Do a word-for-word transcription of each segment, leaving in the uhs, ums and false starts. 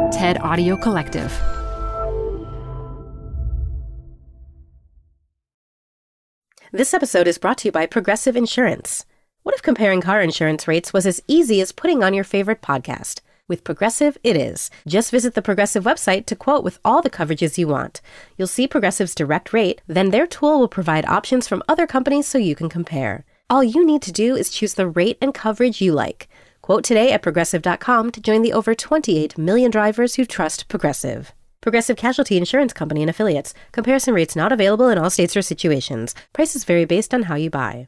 TED Audio Collective. This episode is brought to you by Progressive Insurance. What if comparing car insurance rates was as easy as putting on your favorite podcast? With Progressive, it is. Just visit the Progressive website to quote with all the coverages you want. You'll see Progressive's direct rate, then their tool will provide options from other companies so you can compare. All you need to do is choose the rate and coverage you like. Quote today at Progressive dot com to join the over twenty-eight million drivers who trust Progressive. Progressive Casualty Insurance Company and Affiliates. Comparison rates not available in all states or situations. Prices vary based on how you buy.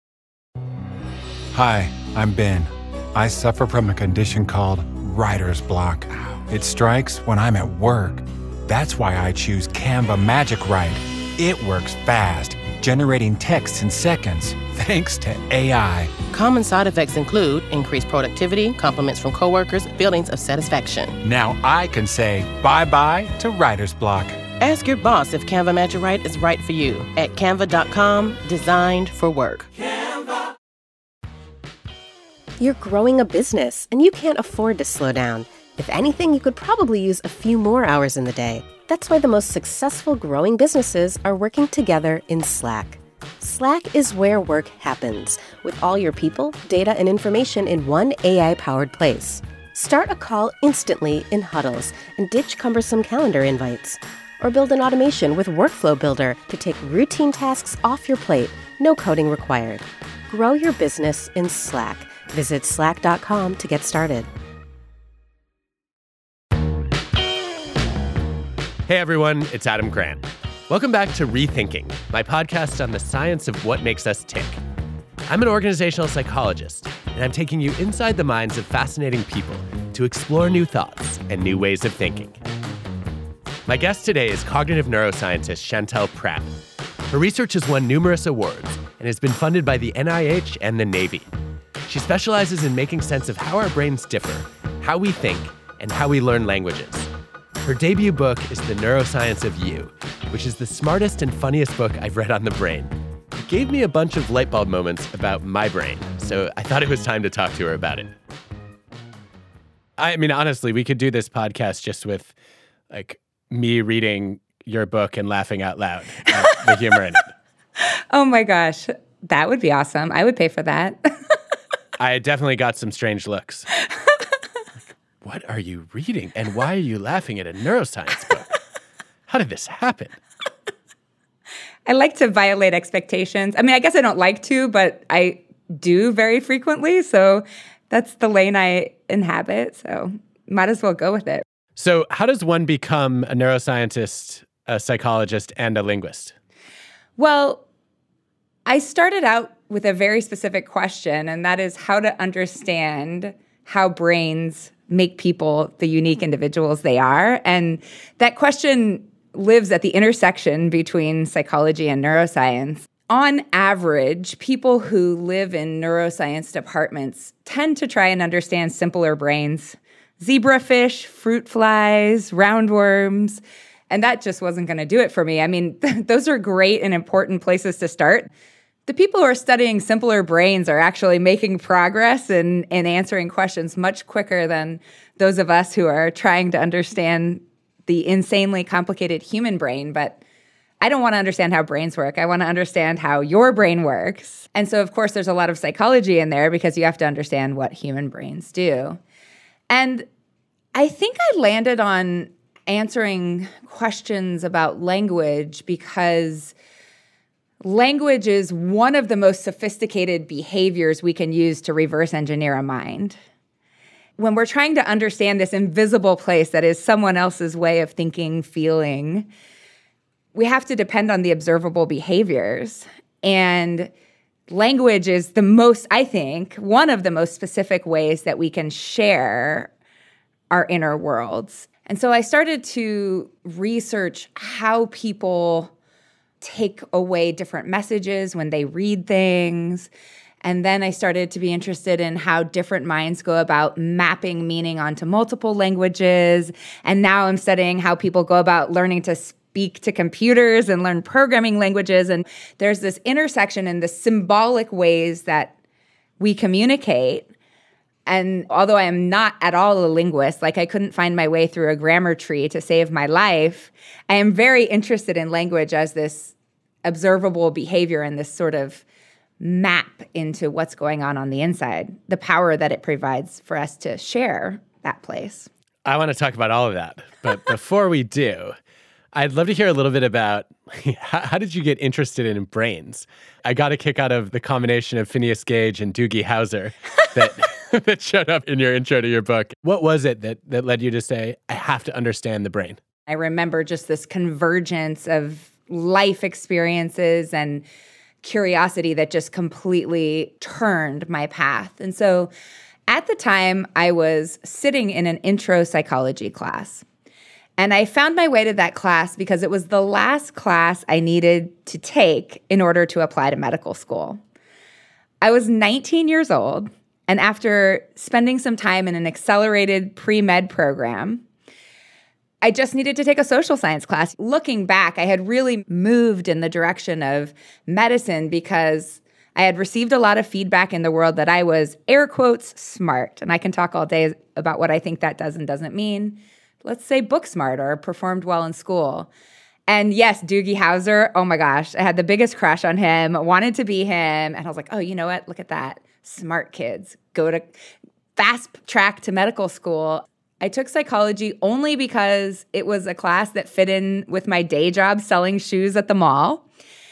Hi, I'm Ben. I suffer from a condition called writer's block. It strikes when I'm at work. That's why I choose Canva Magic Write. It works fast, generating text in seconds, thanks to A I. Common side effects include increased productivity, compliments from coworkers, feelings of satisfaction. Now I can say bye-bye to writer's block. Ask your boss if Canva Magic Write is right for you at canva dot com, designed for work. Canva. You're growing a business, and you can't afford to slow down. If anything, you could probably use a few more hours in the day. That's why the most successful growing businesses are working together in Slack. Slack is where work happens, with all your people, data, and information in one A I-powered place. Start a call instantly in huddles and ditch cumbersome calendar invites. Or build an automation with Workflow Builder to take routine tasks off your plate, no coding required. Grow your business in Slack. Visit slack dot com to get started. Hey everyone, it's Adam Grant. Welcome back to Rethinking, my podcast on the science of what makes us tick. I'm an organizational psychologist, and I'm taking you inside the minds of fascinating people to explore new thoughts and new ways of thinking. My guest today is cognitive neuroscientist Chantel Pratt. Her research has won numerous awards and has been funded by the N I H and the Navy. She specializes in making sense of how our brains differ, how we think, and how we learn languages. Her debut book is The Neuroscience of You, which is the smartest and funniest book I've read on the brain. It gave me a bunch of light bulb moments about my brain, so I thought it was time to talk to her about it. I mean, honestly, we could do this podcast just with, like, me reading your book and laughing out loud at the humor in it. Oh my gosh, that would be awesome. I would pay for that. I definitely got some strange looks. What are you reading? And why are you laughing at a neuroscience book? How did this happen? I like to violate expectations. I mean, I guess I don't like to, but I do very frequently. So that's the lane I inhabit. So might as well go with it. So how does one become a neuroscientist, a psychologist, and a linguist? Well, I started out with a very specific question, and that is how to understand how brains make people the unique individuals they are. And that question lives at the intersection between psychology and neuroscience. On average, people who live in neuroscience departments tend to try and understand simpler brains. Zebrafish, fruit flies, roundworms, and that just wasn't going to do it for me. I mean, those are great and important places to start. The people who are studying simpler brains are actually making progress in, in answering questions much quicker than those of us who are trying to understand the insanely complicated human brain. But I don't want to understand how brains work. I want to understand how your brain works. And so, of course, there's a lot of psychology in there because you have to understand what human brains do. And I think I landed on answering questions about language because language is one of the most sophisticated behaviors we can use to reverse engineer a mind. When we're trying to understand this invisible place that is someone else's way of thinking, feeling, we have to depend on the observable behaviors. And language is the most, I think, one of the most specific ways that we can share our inner worlds. And so I started to research how people take away different messages when they read things. And then I started to be interested in how different minds go about mapping meaning onto multiple languages. And now I'm studying how people go about learning to speak to computers and learn programming languages. And there's this intersection in the symbolic ways that we communicate And although I am not at all a linguist, like I couldn't find my way through a grammar tree to save my life, I am very interested in language as this observable behavior and this sort of map into what's going on on the inside, the power that it provides for us to share that place. I want to talk about all of that. But before we do, I'd love to hear a little bit about how, how did you get interested in brains? I got a kick out of the combination of Phineas Gage and Doogie Howser that that showed up in your intro to your book. What was it that that led you to say, I have to understand the brain? I remember just this convergence of life experiences and curiosity that just completely turned my path. And so at the time, I was sitting in an intro psychology class. And I found my way to that class because it was the last class I needed to take in order to apply to medical school. I was nineteen years old, and after spending some time in an accelerated pre-med program, I just needed to take a social science class. Looking back, I had really moved in the direction of medicine because I had received a lot of feedback in the world that I was, air quotes, smart. And I can talk all day about what I think that does and doesn't mean. Let's say book smart or performed well in school. And yes, Doogie Howser, oh my gosh, I had the biggest crush on him, wanted to be him. And I was like, oh, you know what? Look at that. Smart kids. Go to fast track to medical school. I took psychology only because it was a class that fit in with my day job selling shoes at the mall.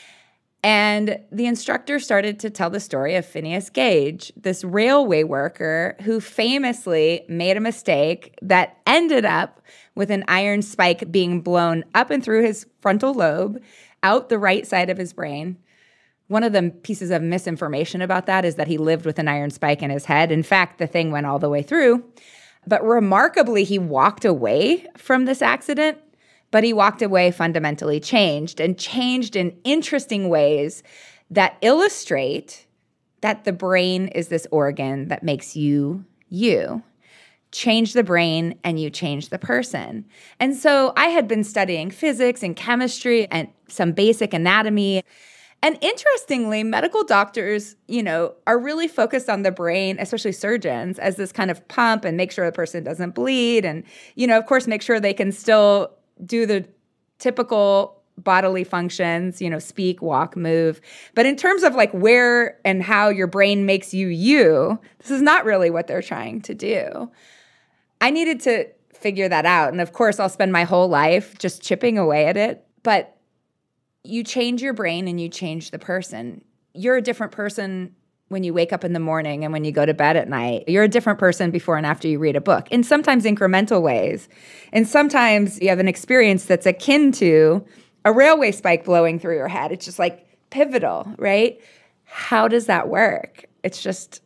And the instructor started to tell the story of Phineas Gage, this railway worker who famously made a mistake that ended up with an iron spike being blown up and through his frontal lobe, out the right side of his brain. One of the pieces of misinformation about that is that he lived with an iron spike in his head. In fact, the thing went all the way through. But remarkably, he walked away from this accident, but he walked away fundamentally changed and changed in interesting ways that illustrate that the brain is this organ that makes you, you. Change the brain and you change the person. And so I had been studying physics and chemistry and some basic anatomy. And interestingly, medical doctors, you know, are really focused on the brain, especially surgeons, as this kind of pump and make sure the person doesn't bleed. And, you know, of course, make sure they can still do the typical bodily functions, you know, speak, walk, move. But in terms of like where and how your brain makes you you, this is not really what they're trying to do. I needed to figure that out. And of course, I'll spend my whole life just chipping away at it. But you change your brain and you change the person. You're a different person when you wake up in the morning and when you go to bed at night. You're a different person before and after you read a book, in sometimes incremental ways. And sometimes you have an experience that's akin to a railway spike blowing through your head. It's just like pivotal, right? How does that work? It's just,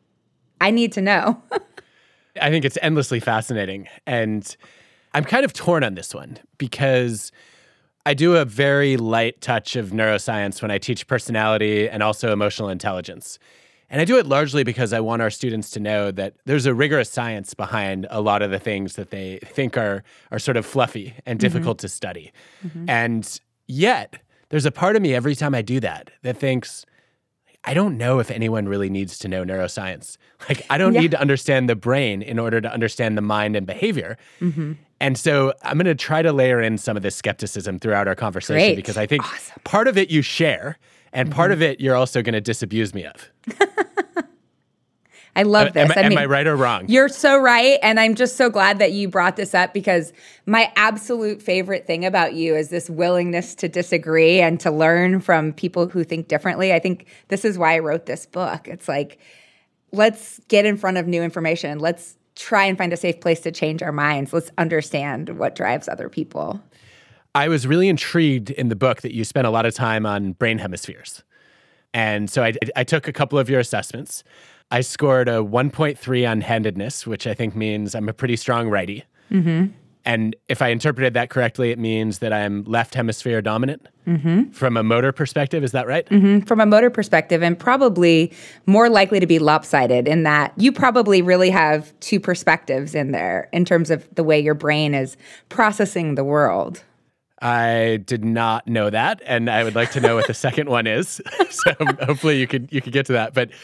I need to know. I think it's endlessly fascinating. And I'm kind of torn on this one because I do a very light touch of neuroscience when I teach personality and also emotional intelligence. And I do it largely because I want our students to know that there's a rigorous science behind a lot of the things that they think are are sort of fluffy and difficult mm-hmm. to study. Mm-hmm. And yet, there's a part of me every time I do that that thinks, I don't know if anyone really needs to know neuroscience. Like, I don't yeah. need to understand the brain in order to understand the mind and behavior. Mm-hmm. And so I'm going to try to layer in some of this skepticism throughout our conversation Great. because I think awesome. part of it you share and mm-hmm. part of it you're also going to disabuse me of. I love this. Am, I am mean, I right or wrong? You're so right. And I'm just so glad that you brought this up because my absolute favorite thing about you is this willingness to disagree and to learn from people who think differently. I think this is why I wrote this book. It's like, let's get in front of new information. Let's try and find a safe place to change our minds. Let's understand what drives other people. I was really intrigued in the book that you spent a lot of time on brain hemispheres. And so I, I took a couple of your assessments. I scored a one point three on handedness, which I think means I'm a pretty strong righty. Mm-hmm. And if I interpreted that correctly, it means that I'm left hemisphere dominant mm-hmm. from a motor perspective. Is that right? Mm-hmm. From a motor perspective, and probably more likely to be lopsided in that you probably really have two perspectives in there in terms of the way your brain is processing the world. I did not know that, and I would like to know what the second one is. So hopefully you could you could get to that. But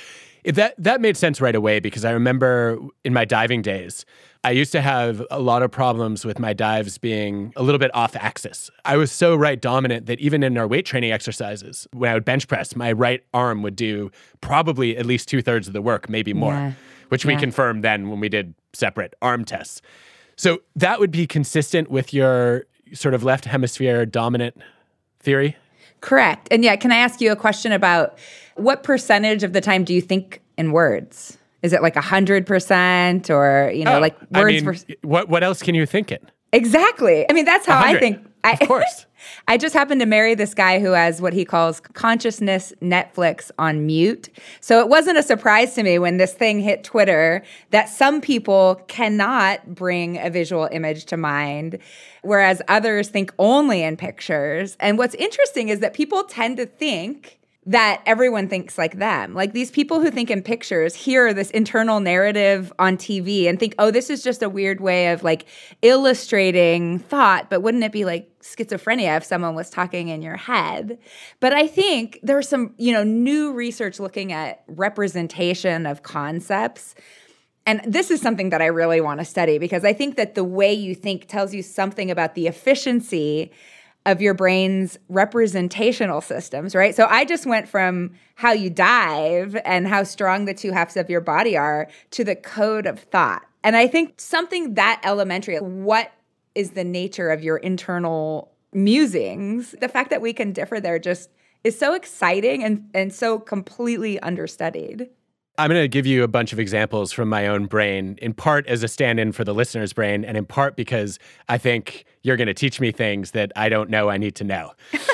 It- That that made sense right away because I remember in my diving days, I used to have a lot of problems with my dives being a little bit off axis. I was so right dominant that even in our weight training exercises, when I would bench press, my right arm would do probably at least two thirds of the work, maybe more, Yeah. which we Yeah. confirmed then when we did separate arm tests. So that would be consistent with your sort of left hemisphere dominant theory? Correct. And yeah, can I ask you a question about what percentage of the time do you think in words? Is it like one hundred percent or, you know, Oh, like I words mean, for... what, what else can you think in? Exactly. I mean, that's how I one hundred. think. I, Of course. I just happened to marry this guy who has what he calls consciousness Netflix on mute. So it wasn't a surprise to me when this thing hit Twitter that some people cannot bring a visual image to mind, whereas others think only in pictures. And what's interesting is that people tend to think that everyone thinks like them. Like these people who think in pictures hear this internal narrative on T V and think, oh, this is just a weird way of like illustrating thought, but wouldn't it be like schizophrenia if someone was talking in your head? But I think there's some, you know, new research looking at representation of concepts. And this is something that I really want to study because I think that the way you think tells you something about the efficiency of your brain's representational systems, right? So I just went from how you dive and how strong the two halves of your body are to the code of thought. And I think something that elementary, what is the nature of your internal musings, the fact that we can differ there just is so exciting and, and so completely understudied. I'm going to give you a bunch of examples from my own brain, in part as a stand-in for the listener's brain, and in part because I think you're going to teach me things that I don't know I need to know.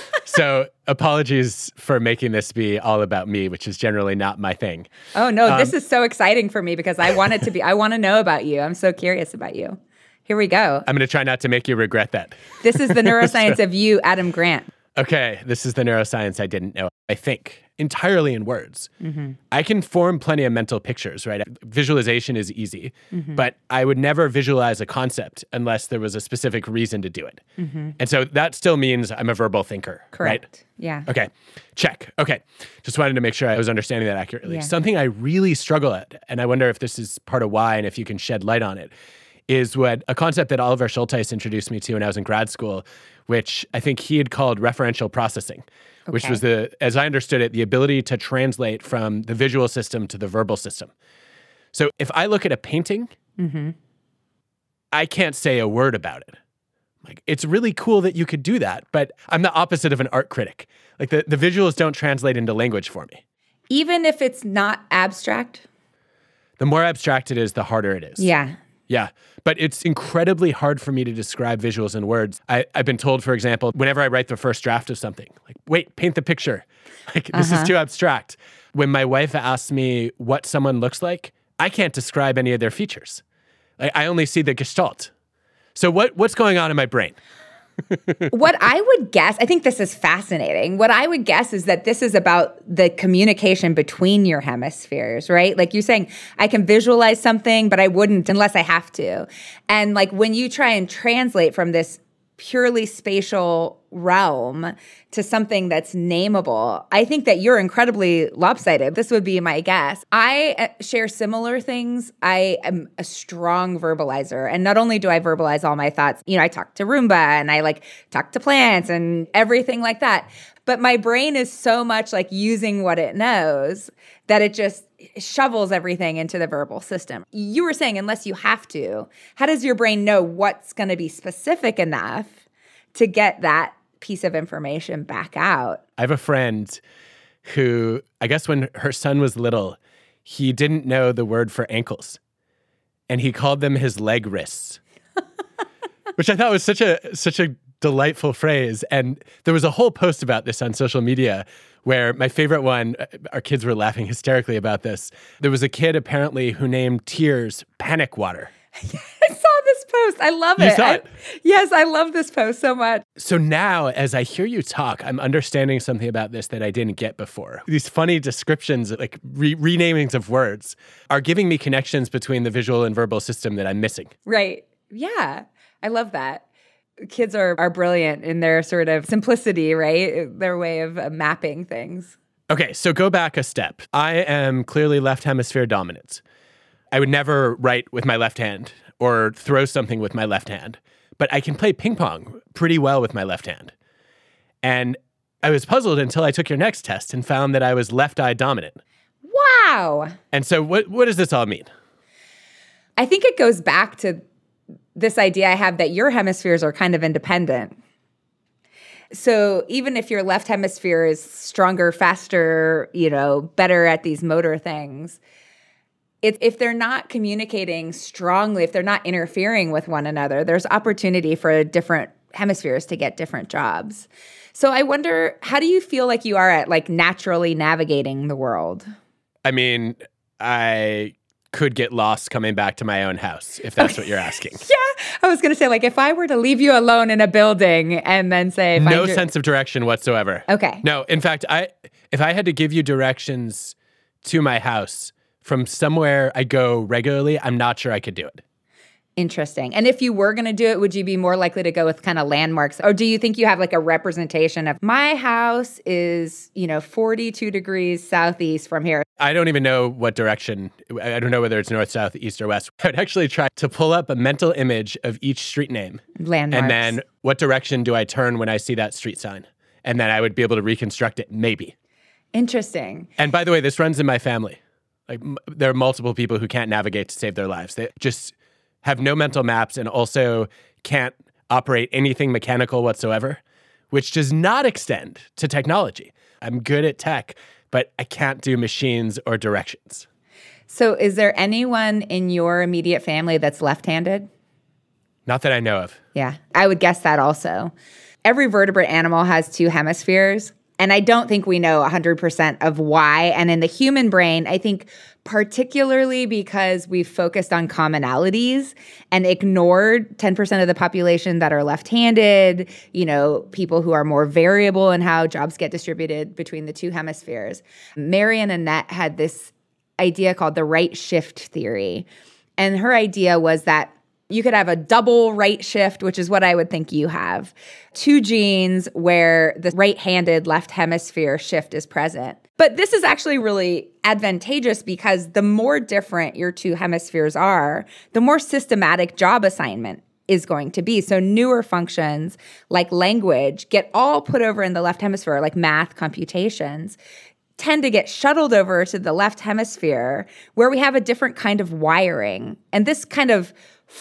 So apologies for making this be all about me, which is generally not my thing. Oh, no, Um, this is so exciting for me because I want it to be, I want to know about you. I'm so curious about you. Here we go. I'm going to try not to make you regret that. This is the neuroscience of you, Adam Grant. Okay, this is the neuroscience I didn't know. I think entirely in words. Mm-hmm. I can form plenty of mental pictures, right? Visualization is easy, Mm-hmm. but I would never visualize a concept unless there was a specific reason to do it. Mm-hmm. And so that still means I'm a verbal thinker, Correct. right? Yeah. Okay, check. Okay, just wanted to make sure I was understanding that accurately. Yeah. Something I really struggle at, and I wonder if this is part of why and if you can shed light on it, is what a concept that Oliver Schultheis introduced me to when I was in grad school, which I think he had called referential processing, which Okay. was the, as I understood it, the ability to translate from the visual system to the verbal system. So if I look at a painting, Mm-hmm. I can't say a word about it. Like, it's really cool that you could do that, but I'm the opposite of an art critic. Like the, the visuals don't translate into language for me. Even if it's not abstract? The more abstract it is, the harder it is. Yeah. Yeah, but it's incredibly hard for me to describe visuals in words. I, I've been told, for example, whenever I write the first draft of something, like, wait, paint the picture. Like, this Uh-huh. is too abstract. When my wife asks me what someone looks like, I can't describe any of their features. Like, I only see the gestalt. So what what's going on in my brain? What I would guess, I think this is fascinating. What I would guess is that this is about the communication between your hemispheres, right? Like you're saying, I can visualize something, but I wouldn't unless I have to. And like when you try and translate from this purely spatial realm to something that's nameable, I think that you're incredibly lopsided. This would be my guess. I uh, share similar things. I am a strong verbalizer. And not only do I verbalize all my thoughts, you know, I talk to Roomba and I like talk to plants and everything like that. But my brain is so much like using what it knows that it just shovels everything into the verbal system. You were saying, unless you have to, how does your brain know what's going to be specific enough to get that piece of information back out? I have a friend who, I guess when her son was little, he didn't know the word for ankles. And he called them his leg wrists, which I thought was such a such a delightful phrase. And there was a whole post about this on social media where my favorite one, our kids were laughing hysterically about this. There was a kid apparently who named tears panic water. I saw this post. I love You it. saw I- it? yes, I love this post so much. So now, as I hear you talk, I'm understanding something about this that I didn't get before. These funny descriptions, like re- renamings of words, are giving me connections between the visual and verbal system that I'm missing. Right. Yeah. I love that. Kids are, are brilliant in their sort of simplicity, right? Their way of uh, mapping things. Okay, so go back a step. I am clearly left hemisphere dominant. I would never write with my left hand or throw something with my left hand, but I can play ping pong pretty well with my left hand. And I was puzzled until I took your next test and found that I was left eye dominant. Wow. And so what, what does this all mean? I think it goes back to this idea I have that your hemispheres are kind of independent. So even if your left hemisphere is stronger, faster, you know, better at these motor things, if, if they're not communicating strongly, if they're not interfering with one another, there's opportunity for different hemispheres to get different jobs. So I wonder, how do you feel like you are at like naturally navigating the world? I mean, I could get lost coming back to my own house, if that's what you're asking. Yeah, I was going to say, like, if I were to leave you alone in a building and then say... No your- sense of direction whatsoever. Okay. No, in fact, I if I had to give you directions to my house from somewhere I go regularly, I'm not sure I could do it. Interesting. And if you were going to do it, would you be more likely to go with kind of landmarks? Or do you think you have like a representation of my house is, you know, forty-two degrees southeast from here? I don't even know what direction. I don't know whether it's north, south, east, or west. I would actually try to pull up a mental image of each street name. Landmarks. And then what direction do I turn when I see that street sign? And then I would be able to reconstruct it, maybe. Interesting. And by the way, this runs in my family. Like m- there are multiple people who can't navigate to save their lives. They just have no mental maps and also can't operate anything mechanical whatsoever, which does not extend to technology. I'm good at tech, but I can't do machines or directions. So is there anyone in your immediate family that's left-handed? Not that I know of. Yeah, I would guess that also. Every vertebrate animal has two hemispheres, and I don't think we know one hundred percent of why. And in the human brain, I think particularly because we've focused on commonalities and ignored ten percent of the population that are left-handed, you know, people who are more variable in how jobs get distributed between the two hemispheres. Mary and Annette had this idea called the right shift theory. And her idea was that you could have a double right shift, which is what I would think you have. Two genes where the right-handed left hemisphere shift is present. But this is actually really advantageous because the more different your two hemispheres are, the more systematic job assignment is going to be. So newer functions like language get all put over in the left hemisphere, like math, computations, tend to get shuttled over to the left hemisphere where we have a different kind of wiring. And this kind of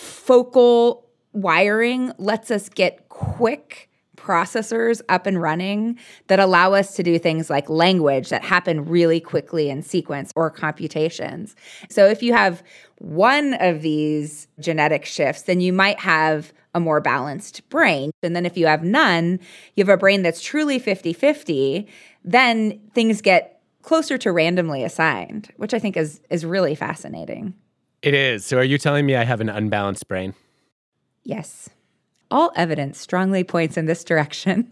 focal wiring lets us get quick processors up and running that allow us to do things like language that happen really quickly in sequence or computations. So if you have one of these genetic shifts, then you might have a more balanced brain. And then if you have none, you have a brain that's truly fifty-fifty, then things get closer to randomly assigned, which I think is is really fascinating. It is. So are you telling me I have an unbalanced brain? Yes. All evidence strongly points in this direction.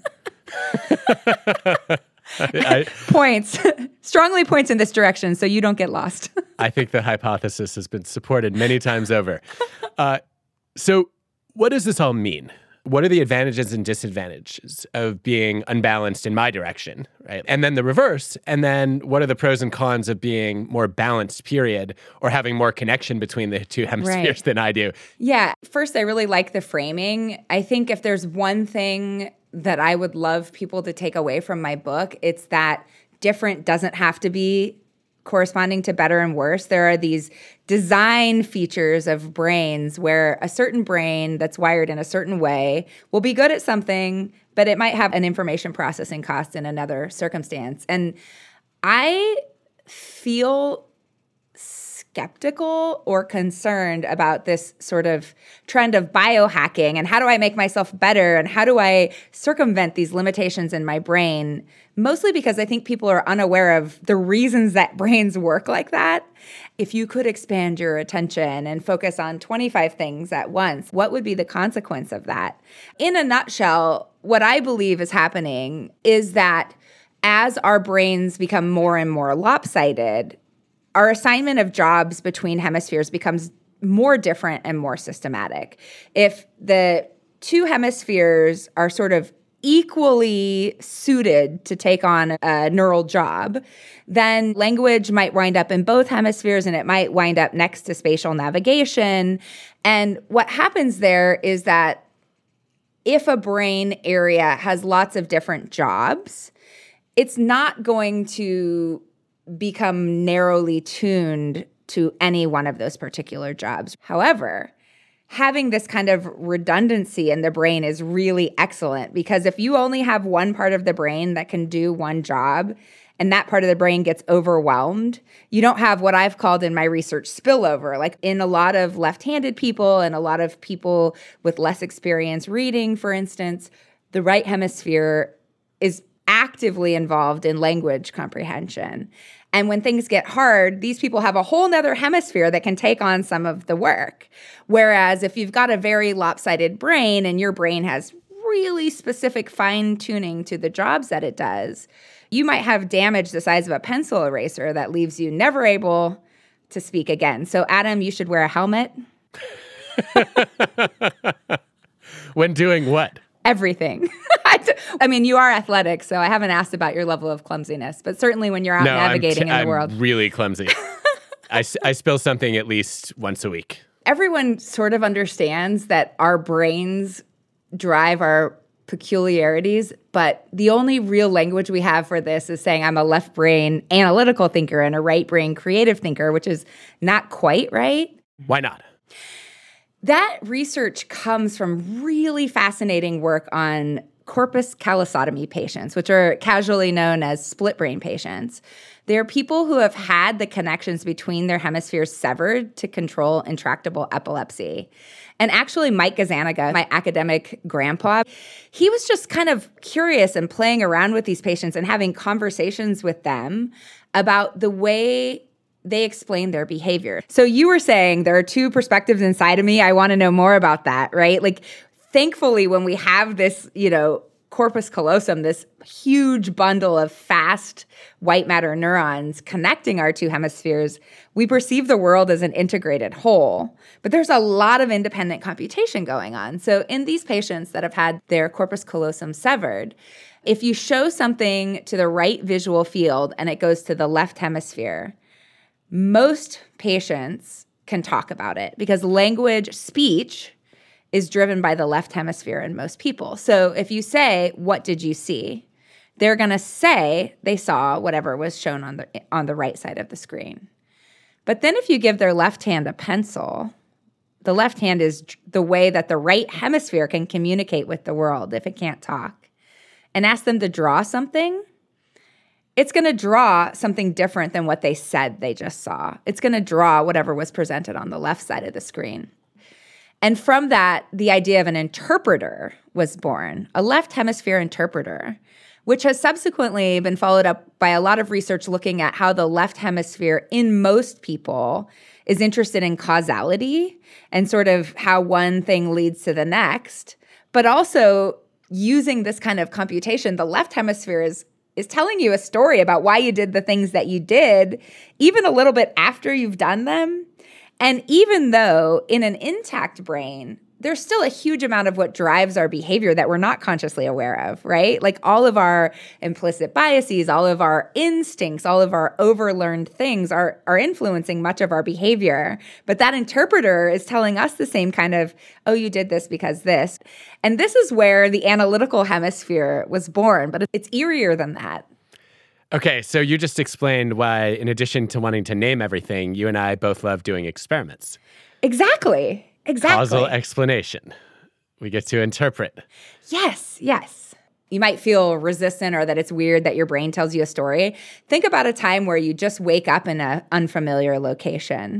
I, points. Strongly points in this direction so you don't get lost. I think the hypothesis has been supported many times over. Uh, so what does this all mean? What are the advantages and disadvantages of being unbalanced in my direction, right? And then the reverse, and then what are the pros and cons of being more balanced, period, or having more connection between the two hemispheres Right. than I do? Yeah. First, I really like the framing. I think if there's one thing that I would love people to take away from my book, it's that different doesn't have to be corresponding to better and worse. There are these design features of brains where a certain brain that's wired in a certain way will be good at something, but it might have an information processing cost in another circumstance. And I feel skeptical or concerned about this sort of trend of biohacking and how do I make myself better and how do I circumvent these limitations in my brain, mostly because I think people are unaware of the reasons that brains work like that. If you could expand your attention and focus on twenty-five things at once, what would be the consequence of that? In a nutshell, what I believe is happening is that as our brains become more and more lopsided, our assignment of jobs between hemispheres becomes more different and more systematic. If the two hemispheres are sort of equally suited to take on a neural job, then language might wind up in both hemispheres and it might wind up next to spatial navigation. And what happens there is that if a brain area has lots of different jobs, it's not going to become narrowly tuned to any one of those particular jobs. However, having this kind of redundancy in the brain is really excellent, because if you only have one part of the brain that can do one job and that part of the brain gets overwhelmed, you don't have what I've called in my research spillover. Like in a lot of left-handed people and a lot of people with less experience reading, for instance, the right hemisphere is actively involved in language comprehension. And when things get hard, these people have a whole nother hemisphere that can take on some of the work. Whereas if you've got a very lopsided brain and your brain has really specific fine tuning to the jobs that it does, you might have damage the size of a pencil eraser that leaves you never able to speak again. So Adam, you should wear a helmet. When doing what? Everything. I mean, you are athletic, so I haven't asked about your level of clumsiness, but certainly when you're out no, navigating I'm t- in the I'm world. really clumsy. I, I spill something at least once a week. Everyone sort of understands that our brains drive our peculiarities, but the only real language we have for this is saying I'm a left brain analytical thinker and a right brain creative thinker, which is not quite right. Why not? That research comes from really fascinating work on corpus callosotomy patients, which are casually known as split brain patients. They're people who have had the connections between their hemispheres severed to control intractable epilepsy. And actually, Mike Gazzaniga, my academic grandpa, he was just kind of curious and playing around with these patients and having conversations with them about the way they explain their behavior. So you were saying there are two perspectives inside of me. I want to know more about that, right? Like, thankfully, when we have this, you know, corpus callosum, this huge bundle of fast white matter neurons connecting our two hemispheres, we perceive the world as an integrated whole. But there's a lot of independent computation going on. So in these patients that have had their corpus callosum severed, if you show something to the right visual field and it goes to the left hemisphere, most patients can talk about it because language, speech, is driven by the left hemisphere in most people. So if you say, "What did you see?" they're going to say they saw whatever was shown on the on the right side of the screen. But then if you give their left hand a pencil, the left hand is the way that the right hemisphere can communicate with the world if it can't talk, and ask them to draw something, it's going to draw something different than what they said they just saw. It's going to draw whatever was presented on the left side of the screen. And from that, the idea of an interpreter was born, a left hemisphere interpreter, which has subsequently been followed up by a lot of research looking at how the left hemisphere in most people is interested in causality and sort of how one thing leads to the next. But also using this kind of computation, the left hemisphere is is telling you a story about why you did the things that you did, even a little bit after you've done them. And even though in an intact brain, there's still a huge amount of what drives our behavior that we're not consciously aware of, right? Like all of our implicit biases, all of our instincts, all of our overlearned things are, are influencing much of our behavior. But that interpreter is telling us the same kind of, oh, you did this because this. And this is where the analytical hemisphere was born, but it's eerier than that. Okay, so you just explained why, in addition to wanting to name everything, you and I both love doing experiments. Exactly. Exactly. Causal explanation. We get to interpret. Yes, yes. You might feel resistant or that it's weird that your brain tells you a story. Think about a time where you just wake up in an unfamiliar location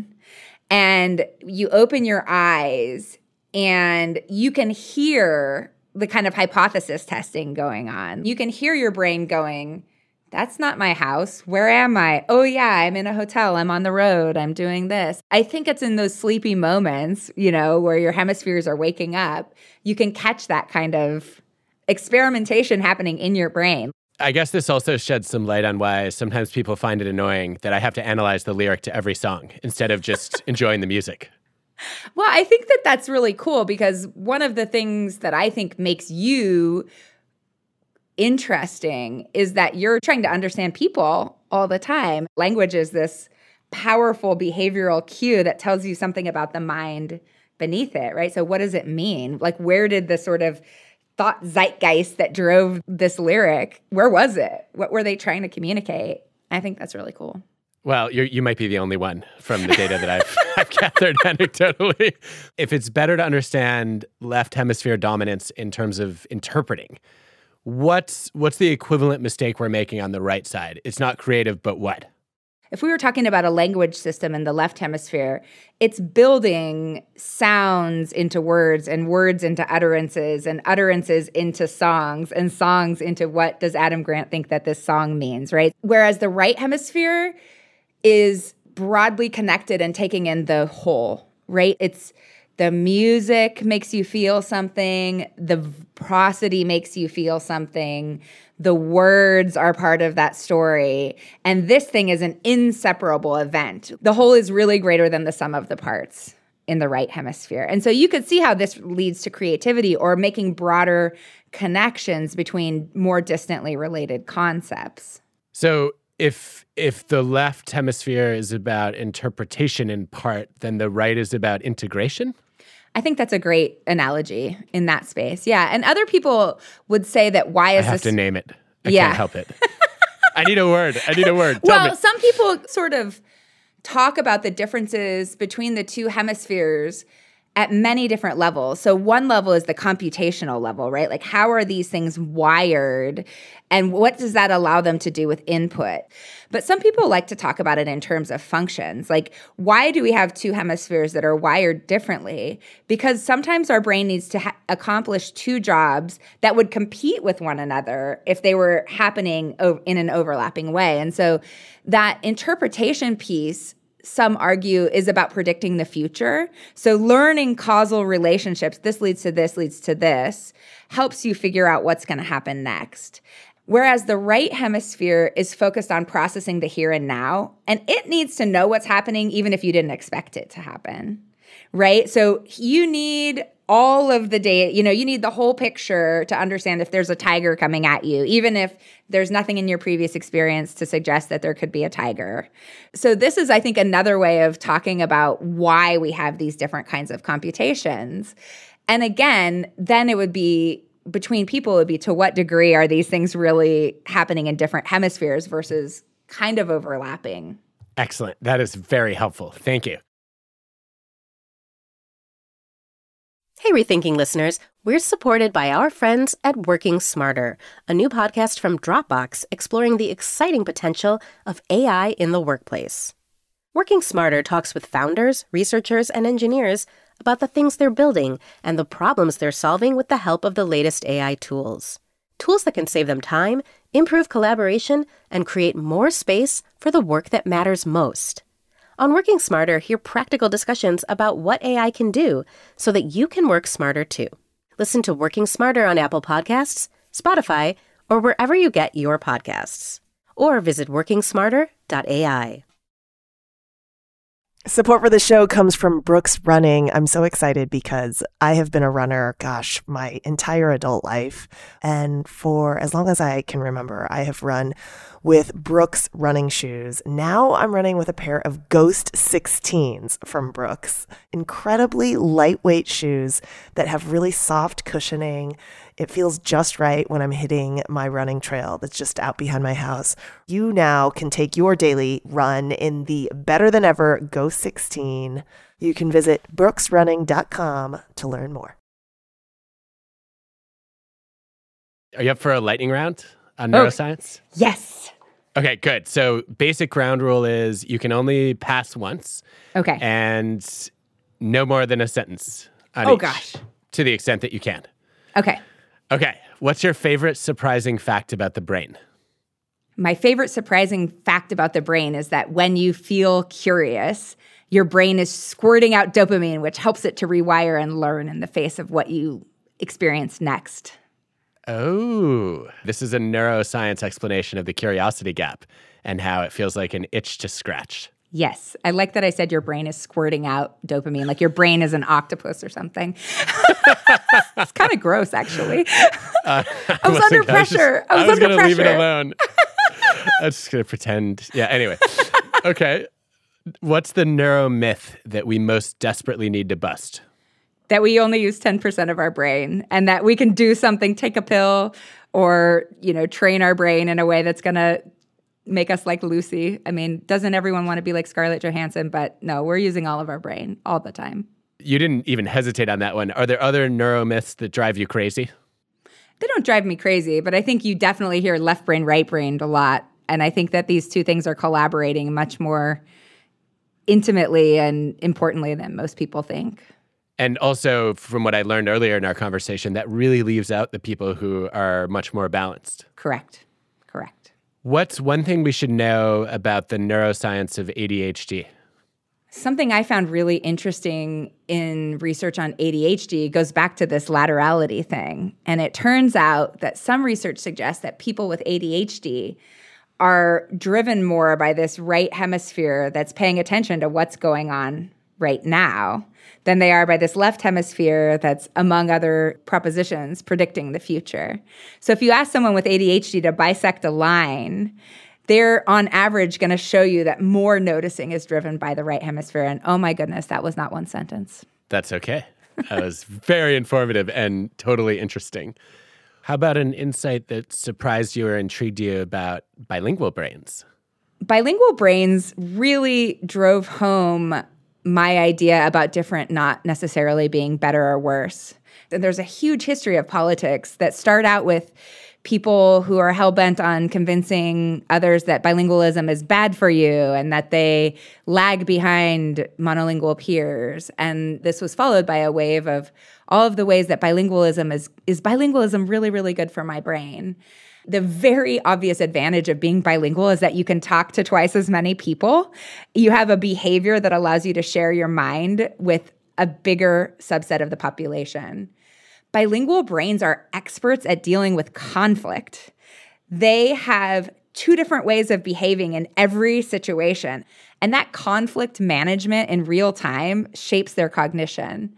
and you open your eyes and you can hear the kind of hypothesis testing going on. You can hear your brain going, that's not my house. Where am I? Oh, yeah, I'm in a hotel. I'm on the road. I'm doing this. I think it's in those sleepy moments, you know, where your hemispheres are waking up, you can catch that kind of experimentation happening in your brain. I guess this also sheds some light on why sometimes people find it annoying that I have to analyze the lyric to every song instead of just enjoying the music. Well, I think that that's really cool because one of the things that I think makes you interesting is that you're trying to understand people all the time. Language is this powerful behavioral cue that tells you something about the mind beneath it, right? So what does it mean? Like, where did the sort of thought zeitgeist that drove this lyric, where was it? What were they trying to communicate? I think that's really cool. Well, you you might be the only one from the data that I've, I've gathered anecdotally. If it's better to understand left hemisphere dominance in terms of interpreting, what's what's the equivalent mistake we're making on the right side? It's not creative, but what? If we were talking about a language system in the left hemisphere, it's building sounds into words and words into utterances and utterances into songs and songs into what does Adam Grant think that this song means, right? Whereas the right hemisphere is broadly connected and taking in the whole, right? It's the music makes you feel something, the prosody makes you feel something, the words are part of that story, and this thing is an inseparable event. The whole is really greater than the sum of the parts in the right hemisphere. And so you could see how this leads to creativity or making broader connections between more distantly related concepts. So if if the left hemisphere is about interpretation in part, then the right is about integration? I think that's a great analogy in that space. Yeah. And other people would say that why is I have this... to name it. I yeah. can't help it. I need a word. I need a word. Tell well, me. Some people sort of talk about the differences between the two hemispheres at many different levels. So one level is the computational level, right? Like, how are these things wired and what does that allow them to do with input? But some people like to talk about it in terms of functions. Like, why do we have two hemispheres that are wired differently? Because sometimes our brain needs to ha- accomplish two jobs that would compete with one another if they were happening o- in an overlapping way. And so that interpretation piece, some argue, is about predicting the future. So learning causal relationships, this leads to this, leads to this, helps you figure out what's going to happen next. Whereas the right hemisphere is focused on processing the here and now, and it needs to know what's happening even if you didn't expect it to happen, right? So you need all of the data, you know, you need the whole picture to understand if there's a tiger coming at you, even if there's nothing in your previous experience to suggest that there could be a tiger. So this is, I think, another way of talking about why we have these different kinds of computations. And again, then it would be between people, it would be to what degree are these things really happening in different hemispheres versus kind of overlapping. Excellent. That is very helpful. Thank you. Hey, Rethinking listeners, we're supported by our friends at Working Smarter, a new podcast from Dropbox exploring the exciting potential of A I in the workplace. Working Smarter talks with founders, researchers, and engineers about the things they're building and the problems they're solving with the help of the latest A I tools. Tools that can save them time, improve collaboration, and create more space for the work that matters most. On Working Smarter, hear practical discussions about what A I can do so that you can work smarter too. Listen to Working Smarter on Apple Podcasts, Spotify, or wherever you get your podcasts. Or visit working smarter dot A I. Support for the show comes from Brooks Running. I'm so excited because I have been a runner, gosh, my entire adult life. And for as long as I can remember, I have run with Brooks running shoes. Now I'm running with a pair of Ghost sixteens from Brooks. Incredibly lightweight shoes that have really soft cushioning. It feels just right when I'm hitting my running trail that's just out behind my house. You now can take your daily run in the better than ever Ghost sixteen. You can visit brooks running dot com to learn more. Are you up for a lightning round on neuroscience? Oh, yes. Okay, good. So basic ground rule is you can only pass once. Okay. And no more than a sentence on Oh, each, gosh. to the extent that you can. Okay. Okay. What's your favorite surprising fact about the brain? My favorite surprising fact about the brain is that when you feel curious, your brain is squirting out dopamine, which helps it to rewire and learn in the face of what you experience next. Oh, this is a neuroscience explanation of the curiosity gap and how it feels like an itch to scratch. Yes. I like that I said your brain is squirting out dopamine, like your brain is an octopus or something. It's kind of gross, actually. Uh, I was under pressure. I was, I was, was going to leave it pressure. alone. I was just going to pretend. Yeah, anyway. Okay. What's the neuro myth that we most desperately need to bust? That we only use ten percent of our brain and that we can do something, take a pill or, you know, train our brain in a way that's going to make us like Lucy. I mean, doesn't everyone want to be like Scarlett Johansson? But no, we're using all of our brain all the time. You didn't even hesitate on that one. Are there other neuro myths that drive you crazy? They don't drive me crazy, but I think you definitely hear left brain, right brain a lot. And I think that these two things are collaborating much more intimately and importantly than most people think. And also, from what I learned earlier in our conversation, that really leaves out the people who are much more balanced. Correct. Correct. What's one thing we should know about the neuroscience of A D H D? Something I found really interesting in research on A D H D goes back to this laterality thing. And it turns out that some research suggests that people with A D H D are driven more by this right hemisphere that's paying attention to what's going on right now than they are by this left hemisphere that's, among other propositions, predicting the future. So if you ask someone with A D H D to bisect a line, they're on average going to show you that more noticing is driven by the right hemisphere. And oh my goodness, that was not one sentence. That's okay. That was very informative and totally interesting. How about an insight that surprised you or intrigued you about bilingual brains? Bilingual brains really drove home my idea about different not necessarily being better or worse. And there's a huge history of politics that start out with people who are hell-bent on convincing others that bilingualism is bad for you and that they lag behind monolingual peers. And this was followed by a wave of all of the ways that bilingualism is, is bilingualism really, really good for my brain. The very obvious advantage of being bilingual is that you can talk to twice as many people. You have a behavior that allows you to share your mind with a bigger subset of the population. Bilingual brains are experts at dealing with conflict. They have two different ways of behaving in every situation, and that conflict management in real time shapes their cognition.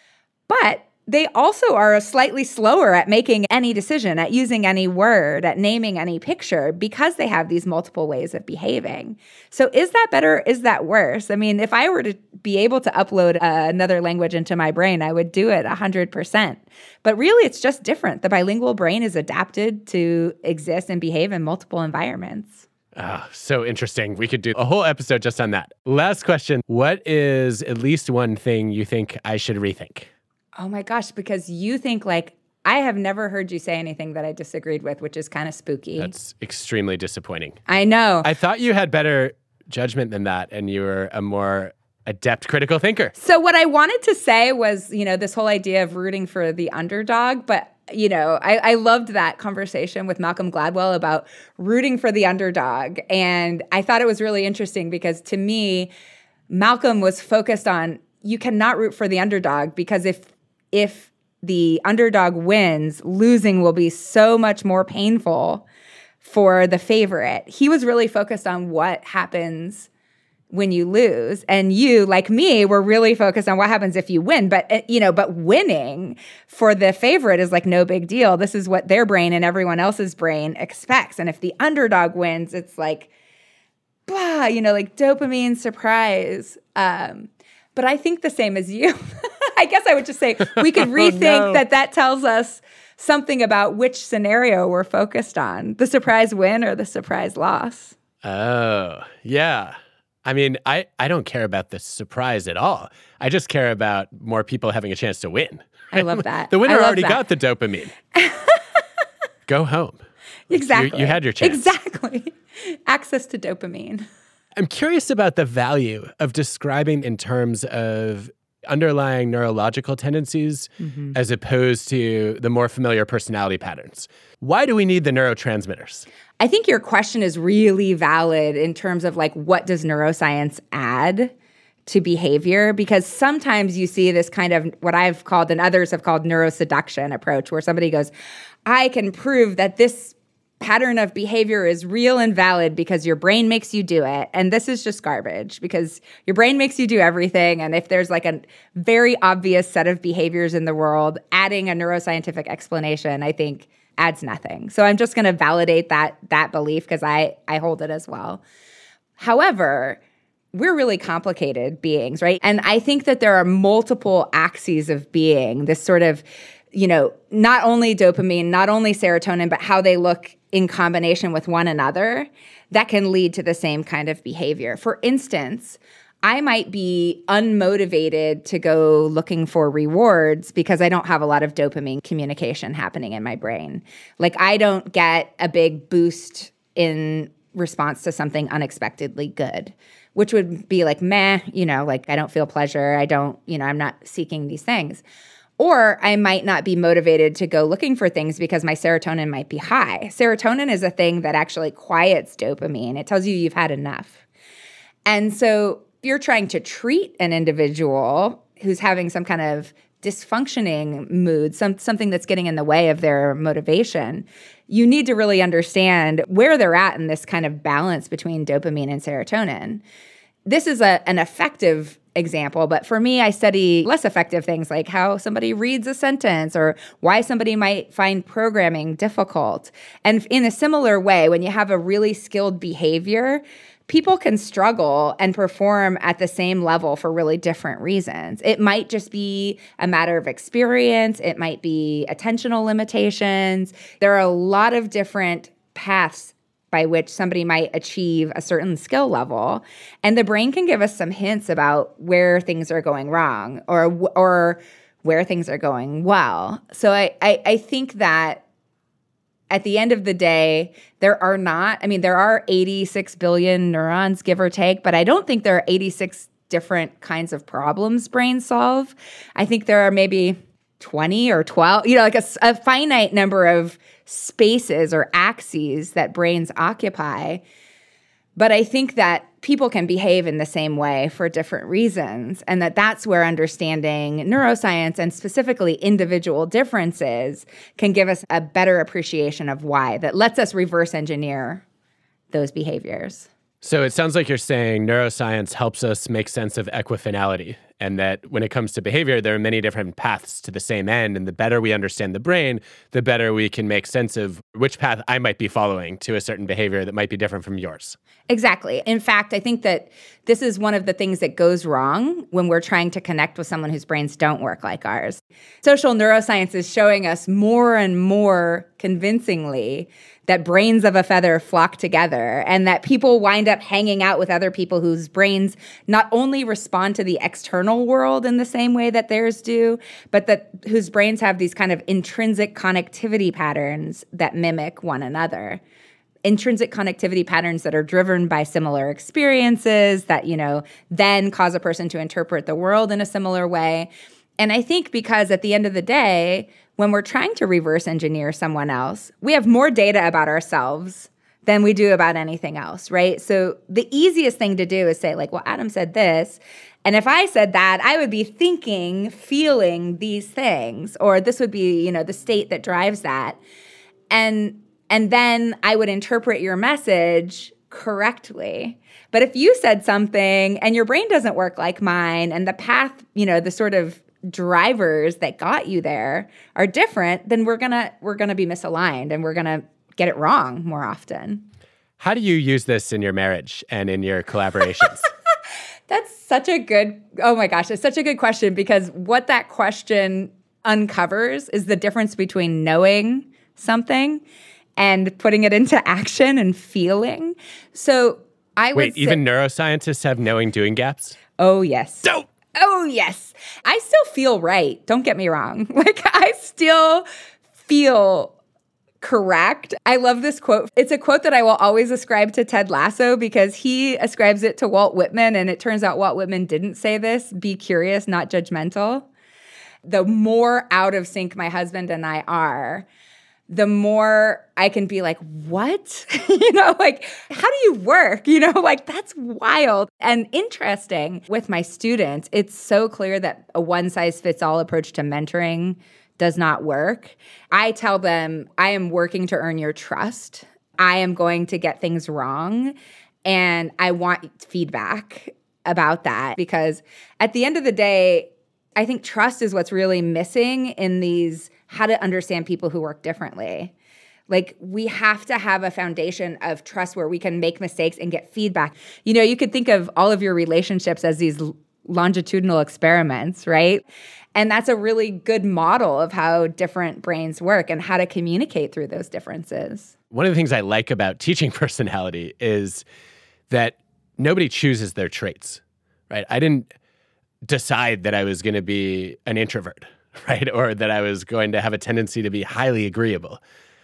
But they also are slightly slower at making any decision, at using any word, at naming any picture, because they have these multiple ways of behaving. So is that better? Is that worse? I mean, if I were to be able to upload uh, another language into my brain, I would do it one hundred percent. But really, it's just different. The bilingual brain is adapted to exist and behave in multiple environments. Oh, so interesting. We could do a whole episode just on that. Last question. What is at least one thing you think I should rethink? Oh my gosh, because you think like, I have never heard you say anything that I disagreed with, which is kind of spooky. That's extremely disappointing. I know. I thought you had better judgment than that, and you were a more adept critical thinker. So what I wanted to say was, you know, this whole idea of rooting for the underdog, but you know, I, I loved that conversation with Malcolm Gladwell about rooting for the underdog. And I thought it was really interesting because to me, Malcolm was focused on you cannot root for the underdog because if if the underdog wins, losing will be so much more painful for the favorite. He was really focused on what happens when you lose. And you, like me, were really focused on what happens if you win. But, you know, but winning for the favorite is like no big deal. This is what their brain and everyone else's brain expects. And if the underdog wins, it's like, blah, you know, like dopamine surprise. Um, but I think the same as you. I guess I would just say we could rethink oh, no. that that tells us something about which scenario we're focused on, the surprise win or the surprise loss. Oh, yeah. I mean, I, I don't care about the surprise at all. I just care about more people having a chance to win. I love that. The winner already that. got the dopamine. Go home. Exactly. You, you had your chance. Exactly. Access to dopamine. I'm curious about the value of describing in terms of underlying neurological tendencies mm-hmm. as opposed to the more familiar personality patterns. Why do we need the neurotransmitters? I think your question is really valid in terms of like, what does neuroscience add to behavior? Because sometimes you see this kind of what I've called and others have called neuroseduction approach where somebody goes, I can prove that this pattern of behavior is real and valid because your brain makes you do it. And this is just garbage because your brain makes you do everything. And if there's like a very obvious set of behaviors in the world, adding a neuroscientific explanation, I think adds nothing. So I'm just going to validate that that belief because I, I hold it as well. However, we're really complicated beings, right? And I think that there are multiple axes of being, this sort of, you know, not only dopamine, not only serotonin, but how they look in combination with one another that can lead to the same kind of behavior. For instance, I might be unmotivated to go looking for rewards because I don't have a lot of dopamine communication happening in my brain. Like I don't get a big boost in response to something unexpectedly good, which would be like, meh, you know, like I don't feel pleasure. I don't, you know, I'm not seeking these things. Or I might not be motivated to go looking for things because my serotonin might be high. Serotonin is a thing that actually quiets dopamine. It tells you you've had enough. And so if you're trying to treat an individual who's having some kind of dysfunctioning mood, some, something that's getting in the way of their motivation, you need to really understand where they're at in this kind of balance between dopamine and serotonin. This is a, an effective example, but for me, I study less effective things like how somebody reads a sentence or why somebody might find programming difficult. And in a similar way, when you have a really skilled behavior, people can struggle and perform at the same level for really different reasons. It might just be a matter of experience. It might be attentional limitations. There are a lot of different paths by which somebody might achieve a certain skill level. And the brain can give us some hints about where things are going wrong or or where things are going well. So I, I, I think that at the end of the day, there are not, I mean, there are eighty-six billion neurons, give or take, but I don't think there are eighty-six different kinds of problems brains solve. I think there are maybe twenty or twelve, you know, like a, a finite number of spaces or axes that brains occupy. But I think that people can behave in the same way for different reasons, and that that's where understanding neuroscience and specifically individual differences can give us a better appreciation of why, that lets us reverse engineer those behaviors. So it sounds like you're saying neuroscience helps us make sense of equifinality, and that when it comes to behavior, there are many different paths to the same end. And the better we understand the brain, the better we can make sense of which path I might be following to a certain behavior that might be different from yours. Exactly. In fact, I think that this is one of the things that goes wrong when we're trying to connect with someone whose brains don't work like ours. Social neuroscience is showing us more and more convincingly that brains of a feather flock together and that people wind up hanging out with other people whose brains not only respond to the external world in the same way that theirs do, but that whose brains have these kind of intrinsic connectivity patterns that mimic one another. Intrinsic connectivity patterns that are driven by similar experiences that, you know, then cause a person to interpret the world in a similar way. And I think because at the end of the day, when we're trying to reverse engineer someone else, we have more data about ourselves than we do about anything else, right? So the easiest thing to do is say like, well, Adam said this, and if I said that, I would be thinking, feeling these things, or this would be, you know, the state that drives that. And and then I would interpret your message correctly. But if you said something and your brain doesn't work like mine, and the path, you know, the sort of drivers that got you there are different, then we're gonna we're gonna be misaligned and we're gonna get it wrong more often. How do you use this in your marriage and in your collaborations? That's such a good, oh my gosh, it's such a good question, because what that question uncovers is the difference between knowing something and putting it into action and feeling. So I would Wait, say, even neuroscientists have knowing doing gaps? Oh, yes. Dope! Oh, yes. I still feel right. Don't get me wrong. Like, I still feel correct. I love this quote. It's a quote that I will always ascribe to Ted Lasso because he ascribes it to Walt Whitman, and it turns out Walt Whitman didn't say this. Be curious, not judgmental. The more out of sync my husband and I are, the more I can be like, what? you know, like, how do you work? You know, like, that's wild and interesting. With my students, it's so clear that a one-size-fits-all approach to mentoring does not work. I tell them, I am working to earn your trust. I am going to get things wrong, and I want feedback about that, because at the end of the day, I think trust is what's really missing in these how to understand people who work differently. Like, we have to have a foundation of trust where we can make mistakes and get feedback. You know, you could think of all of your relationships as these longitudinal experiments, right? And that's a really good model of how different brains work and how to communicate through those differences. One of the things I like about teaching personality is that nobody chooses their traits, right? I didn't decide that I was going to be an introvert, right? Or that I was going to have a tendency to be highly agreeable.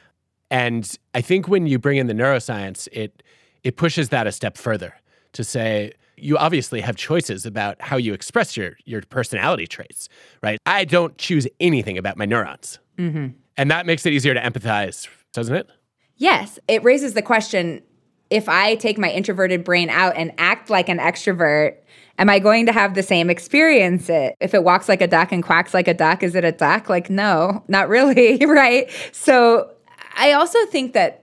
And I think when you bring in the neuroscience, it it pushes that a step further to say, you obviously have choices about how you express your, your personality traits, right? I don't choose anything about my neurons. Mm-hmm. And that makes it easier to empathize, doesn't it? Yes. It raises the question, if I take my introverted brain out and act like an extrovert, am I going to have the same experience? It If it walks like a duck and quacks like a duck, is it a duck? Like, no, not really, right? So I also think that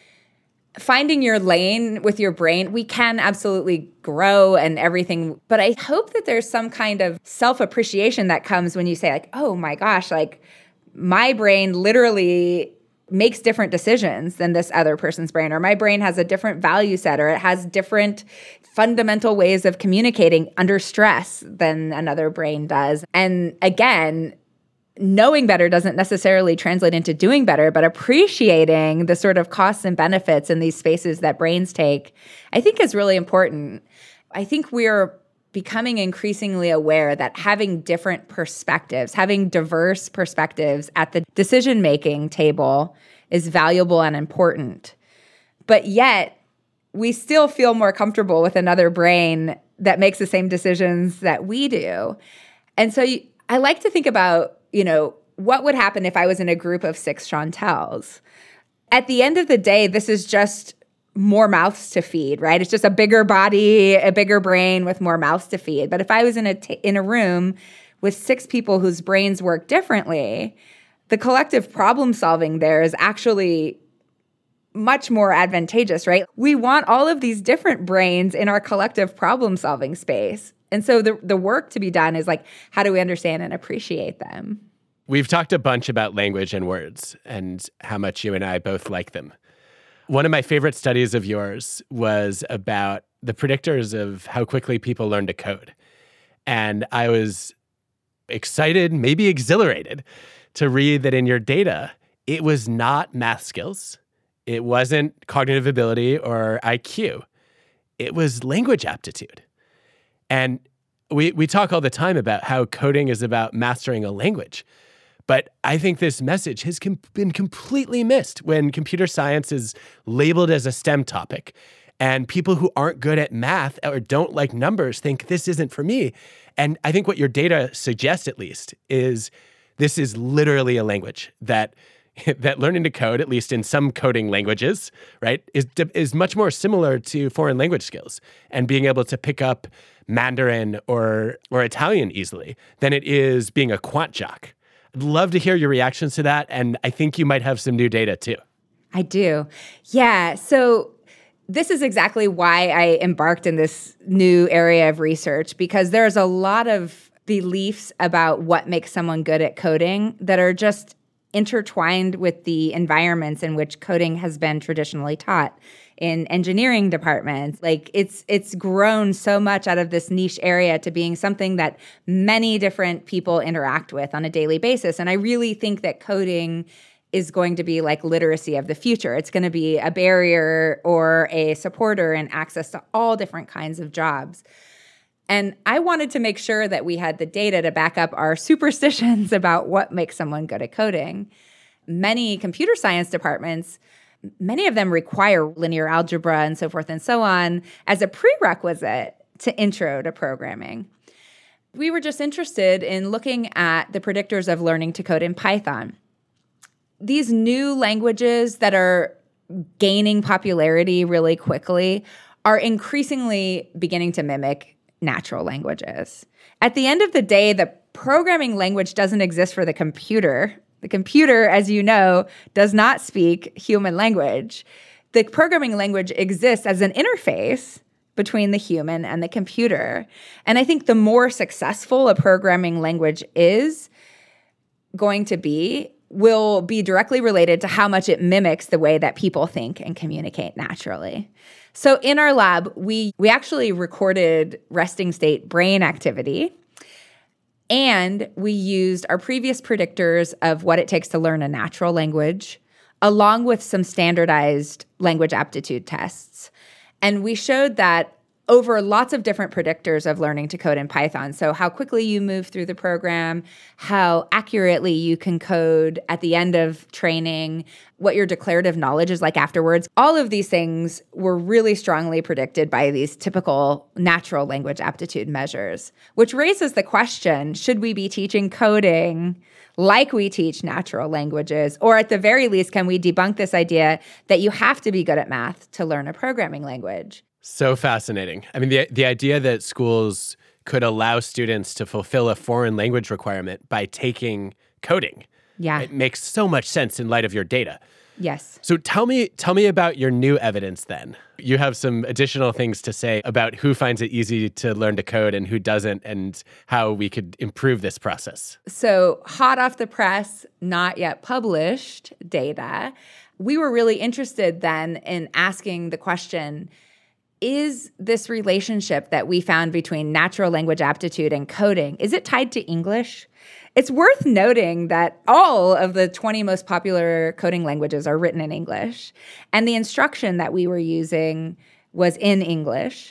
finding your lane with your brain, we can absolutely grow and everything. But I hope that there's some kind of self-appreciation that comes when you say, like, oh my gosh, like my brain literally makes different decisions than this other person's brain, or my brain has a different value set, or it has different fundamental ways of communicating under stress than another brain does. And again, knowing better doesn't necessarily translate into doing better, but appreciating the sort of costs and benefits in these spaces that brains take, I think is really important. I think we're becoming increasingly aware that having different perspectives, having diverse perspectives at the decision-making table is valuable and important. But yet, we still feel more comfortable with another brain that makes the same decisions that we do. And so you, I like to think about, you know, what would happen if I was in a group of six Chantels? At the end of the day, this is just more mouths to feed, right? It's just a bigger body, a bigger brain with more mouths to feed. But if I was in a t- in a room with six people whose brains work differently, the collective problem solving there is actually much more advantageous, right? We want all of these different brains in our collective problem solving space. And so the the work to be done is like, how do we understand and appreciate them? We've talked a bunch about language and words and how much you and I both like them. One of my favorite studies of yours was about the predictors of how quickly people learn to code. And I was excited, maybe exhilarated, to read that in your data, it was not math skills. It wasn't cognitive ability or I Q. It was language aptitude. And we we talk all the time about how coding is about mastering a language. But I think this message has com- been completely missed when computer science is labeled as a STEM topic. And people who aren't good at math or don't like numbers think this isn't for me. And I think what your data suggests, at least, is this is literally a language that that learning to code, at least in some coding languages, right, is is much more similar to foreign language skills and being able to pick up Mandarin or or Italian easily than it is being a quant jock. I'd love to hear your reactions to that, and I think you might have some new data too. I do. Yeah, so this is exactly why I embarked in this new area of research, because there's a lot of beliefs about what makes someone good at coding that are just intertwined with the environments in which coding has been traditionally taught in engineering departments. Like it's it's grown so much out of this niche area to being something that many different people interact with on a daily basis. And I really think that coding is going to be like literacy of the future. It's going to be a barrier or a supporter and access to all different kinds of jobs. And I wanted to make sure that we had the data to back up our superstitions about what makes someone good at coding. Many computer science departments, many of them require linear algebra and so forth and so on as a prerequisite to intro to programming. We were just interested in looking at the predictors of learning to code in Python. These new languages that are gaining popularity really quickly are increasingly beginning to mimic natural languages. At the end of the day, the programming language doesn't exist for the computer. The computer, as you know, does not speak human language. The programming language exists as an interface between the human and the computer. And I think the more successful a programming language is going to be will be directly related to how much it mimics the way that people think and communicate naturally. So in our lab, we we actually recorded resting state brain activity, and we used our previous predictors of what it takes to learn a natural language, along with some standardized language aptitude tests. And we showed that over lots of different predictors of learning to code in Python. So how quickly you move through the program, how accurately you can code at the end of training, what your declarative knowledge is like afterwards. All of these things were really strongly predicted by these typical natural language aptitude measures, which raises the question, should we be teaching coding like we teach natural languages? Or at the very least, can we debunk this idea that you have to be good at math to learn a programming language? So fascinating. I mean, the the idea that schools could allow students to fulfill a foreign language requirement by taking coding. Yeah. It makes so much sense in light of your data. Yes. So tell me tell me about your new evidence then. You have some additional things to say about who finds it easy to learn to code and who doesn't, and how we could improve this process. So hot off the press, not yet published data. We were really interested then in asking the question, is this relationship that we found between natural language aptitude and coding, is it tied to English? It's worth noting that all of the twenty most popular coding languages are written in English, and the instruction that we were using was in English.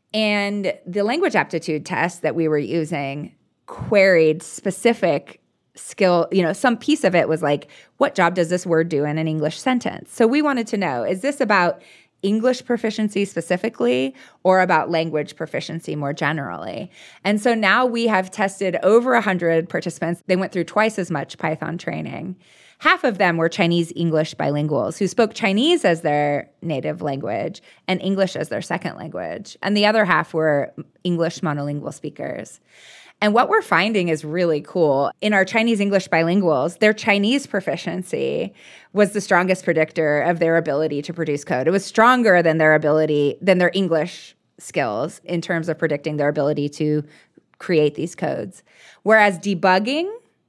And the language aptitude test that we were using queried specific skill, you know, some piece of it was like, what job does this word do in an English sentence? So we wanted to know, is this about English proficiency specifically, or about language proficiency more generally? And so now we have tested over one hundred participants. They went through twice as much Python training. Half of them were Chinese-English bilinguals who spoke Chinese as their native language and English as their second language. And the other half were English monolingual speakers. And what we're finding is really cool. In our Chinese-English bilinguals, their Chinese proficiency was the strongest predictor of their ability to produce code. It was stronger than their ability, than their English skills in terms of predicting their ability to create these codes. Whereas debugging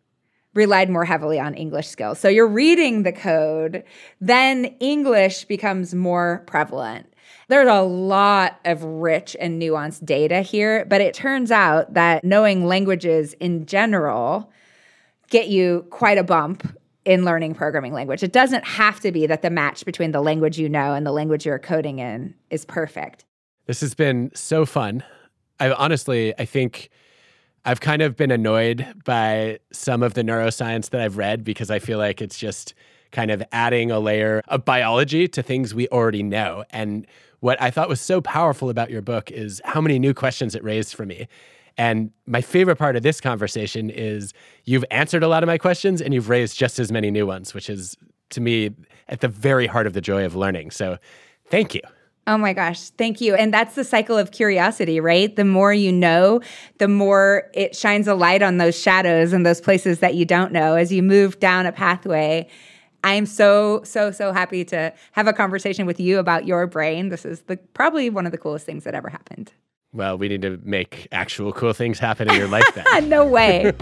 relied more heavily on English skills. So you're reading the code, then English becomes more prevalent. There's a lot of rich and nuanced data here, but it turns out that knowing languages in general get you quite a bump in learning programming language. It doesn't have to be that the match between the language you know and the language you're coding in is perfect. This has been so fun. I honestly, I think I've kind of been annoyed by some of the neuroscience that I've read because I feel like it's just kind of adding a layer of biology to things we already know. And what I thought was so powerful about your book is how many new questions it raised for me. And my favorite part of this conversation is you've answered a lot of my questions and you've raised just as many new ones, which is, to me, at the very heart of the joy of learning. So thank you. Oh my gosh, thank you. And that's the cycle of curiosity, right? The more you know, the more it shines a light on those shadows and those places that you don't know as you move down a pathway. I'm so, so, so happy to have a conversation with you about your brain. This is the probably one of the coolest things that ever happened. Well, we need to make actual cool things happen in your life then. No way.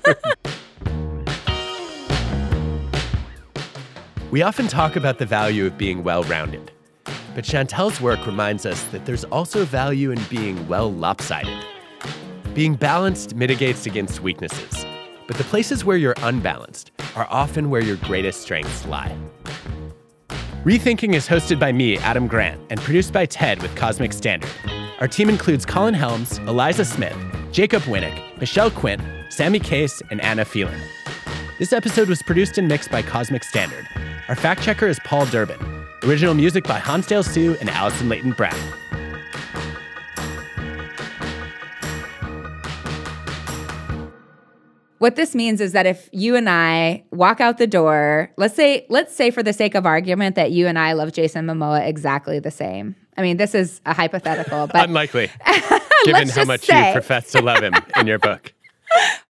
We often talk about the value of being well-rounded, but Chantel's work reminds us that there's also value in being well lopsided. Being balanced mitigates against weaknesses, but the places where you're unbalanced are often where your greatest strengths lie. Rethinking is hosted by me, Adam Grant, and produced by Ted with Cosmic Standard. Our team includes Colin Helms, Eliza Smith, Jacob Winnick, Michelle Quint, Sammy Case, and Anna Phelan. This episode was produced and mixed by Cosmic Standard. Our fact checker is Paul Durbin. Original music by Hansdale Sue and Allison Leighton Brown. What this means is that if you and I walk out the door, let's say, let's say for the sake of argument that you and I love Jason Momoa exactly the same. I mean, this is a hypothetical, but unlikely, given how much say. you profess to love him in your book.